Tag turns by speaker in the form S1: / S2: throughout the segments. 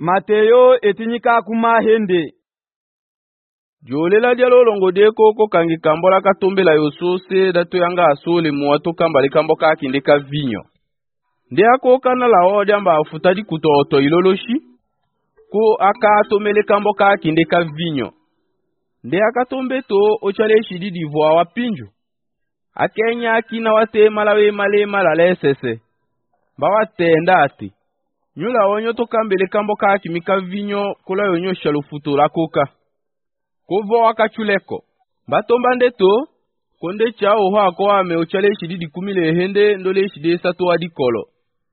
S1: Mateyo etinyika kumahende.
S2: Jolela dialo longo deko ko kangi kambola katombela yosose datu yanga asole muwato kambali kambo kakindeka vinyo. Nde ako kana la odi amba afutadi kutoto iloloshi ko aka tomele kambo kakindeka vinyo. Nde aka tombeto ochale shididi voa wapinju. Akenya akina wate malawe male malale sese. Bawa tenda ati. Nyula onyo to kambele kambo kakimika vinyo kula yonyo shalufuto la koka. Kovo wakachuleko. Batomba ndeto, konde chao hako wame ochale shididi kumile hende ndole shide sato wadikolo.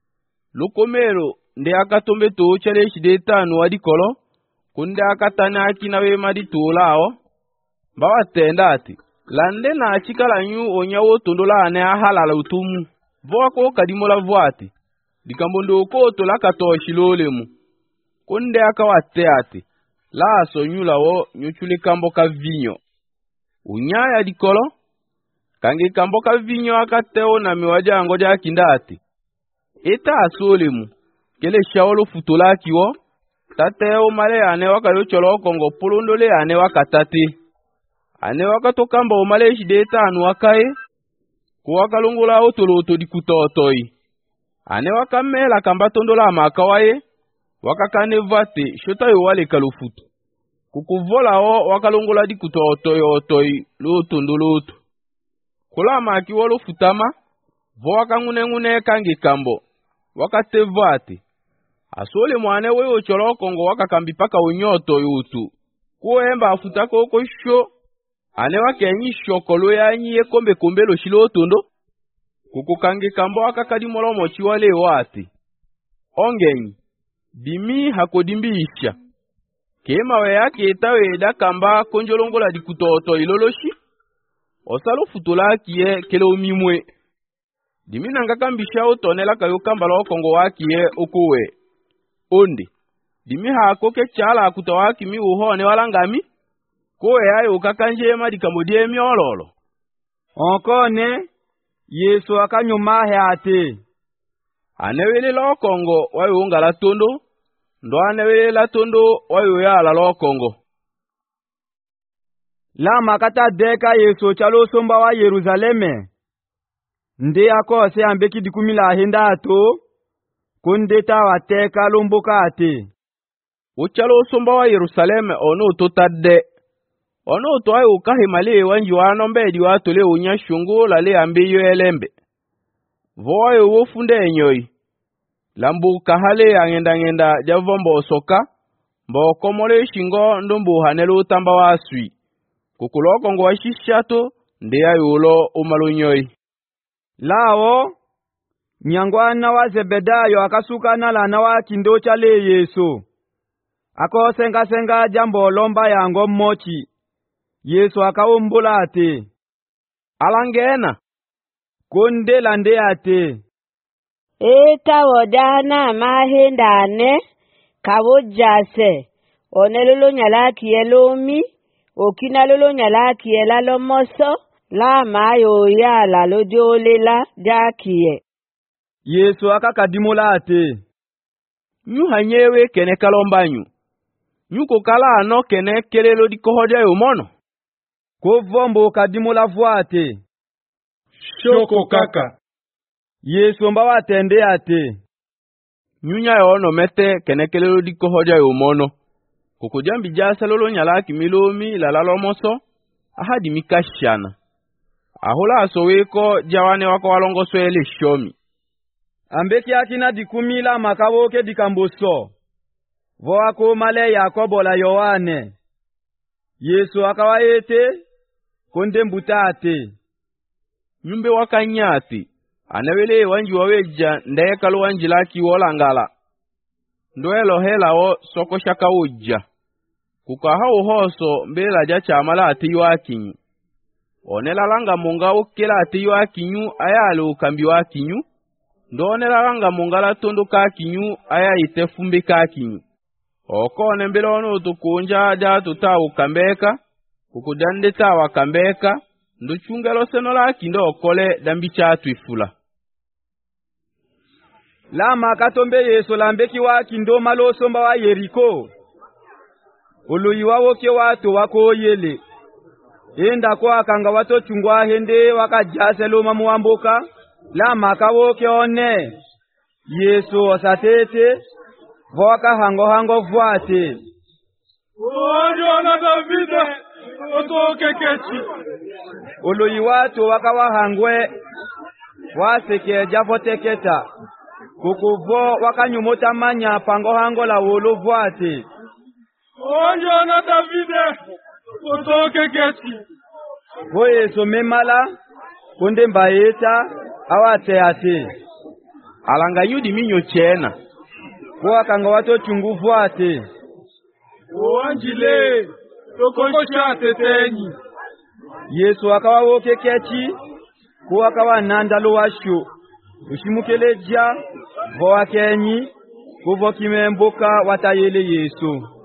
S2: Lokomero, nde akatombe to ochale shide tanu wadikolo, konde akatana akinawe madito lao. Bawa tenda ati, lande na achikala nyu onyawo tondola ane ahalala utumu. Voako kadimola voati, dikambondo koto lakato shilolemu. Konde akawate ati. La sonyula wo nyuchule kambo ka vinyo. Unyaya dikolo. Kange kambo ka vinyo akateo na miwaja angoja kindati. Eta asolemu. Kele shaolo futolaki wo. Tateo male ane wakayo cholo kongo pulundole ane wakatate. Ane wakato kambo male shideta anu wakae. Kuwakalungula otoloto dikutotoi. Ane wakamela kambatondola makawaye. Wakakane vate, shota yo wale kalufutu. Kukuvola o wakalongola di kutotoy loto ndoloto. Kula maki walo futama, vo wakangune kange kambo. Wakate vate. Asole mwane weyo cholo kongo wakakambi paka unyoto yutu. Kuemba afutako kosho. Ane wakenyi shokolo ya nye kombe lo shiloto ndo. Kukukange kambo wakakadimolo mochi wale wate. Ongenyi. Dimi hakodimbisha. Kema we yake etawe da kamba konjolongola di kutoto iloloshi. Osalo futola kiye kele omimwe. Dimi nangakambisha otonela kayo kambala okongo wakiye okuwe. Onde. Dimi hakoke chala kutawaki mi uhone walangami. Kowe ayo ukakanje madikamodie miololo.
S1: Onkone, Yesu akanyumahe ate.
S2: Anewele la okongo wayo unga la tondo. Ndo anewele la tondo wayo ya la okongo.
S1: La makata deka Yesu chalo somba wa Yerusaleme. Nde akose ambeki dikumila henda ato. Kondeta wateka lomboka ate.
S2: Uchalo somba wa Yerusaleme ono totade. Ono to ayo ukahimale wanji wanombe di watole unyashungu lale ambeyo elembe. Voyo wofunde enyoi. Lambu kahale angenda javombo osoka. Mbo komole shingo ndumbu hanelu tamba wasui. Kukuloko ngwa shishato ndeya yulo umalo nyoi.
S1: Lao, nyangwana wa Zebedayo akasuka nala na wa kindo chale Yesu. Ako senga jambo lomba yango mochi. Yesu akaumbula ate.
S2: Alangena.
S1: Konde lande ate.
S3: Eta wodana mahendane kawojase onelolo nyalaki elomi okina lolo nyalaki elalo moso la mayo ya la lojolela dakie.
S1: Yesu akakadimola ate.
S2: Nyu hanyewe kene kalombanyu. Nyu kokala ano kene kelelo di kohoja yomono.
S1: Kovombo kadimola vuate.
S4: Shoko kaka.
S1: Yesu mba watende ate.
S2: Nyunya yono mete kenekelelo di kohoja yomono. Kukujambi jasa lolo nyalaki milomi lalalo moso. Ahadi mikashana. Ahola asoweko jawane wako walongo swele shomi.
S1: Ambeki akina dikumila makawoke dikamboso. Voako male Yakobo la Yohane. Yesu akawaete konde mbutate.
S2: Nyumbe wakanyati. Anawele wanji waweja ndeye kalu wanji laki wolangala. Ndoelo hela o soko shaka uja. Kukaha uhoso mbela jacha amala ati wakinyu. Onela langa munga ukela ati wakinyu ayale ukambi wakinyu. Ndonela langa munga la tondo kakinyu aya itefumbi kakinyu. Okone mbela ono tukunja jatu ta ukambeka. Kukudande ta wakambeka. Nduchungelo seno laki ndo okole dambi chatu ifula.
S1: lama katombe Yesu lambeki wa kindoma losomba wa Yeriko. Uluyi wawoke watu wako yele. Enda kwa akanga wato chungwa hende wakajase loma muamboka. Lama kawoke one. Yesu osatete. Voka hango vuate.
S4: Ojo Davide. Otoke kechi.
S1: Uluyi watu wakawa hangwe. Waseke javoteketa. Kukuvo wakanyumota manya pango hango la wolo vuate.
S4: Ojo Davide. Otoke kechi.
S1: Yesu memala. Kunde mbaeta. Awate ate.
S2: Alanga yudi minyo chena.
S1: Kwa kanga wato chungu vuate.
S4: Oanjile. Toko chate tenyi.
S1: Yesu akawa woke kechi. Kwa akawa nandalo washo. Ushimukeleja. Voa kenyi. Kuvo kimemboka watayele Yesu.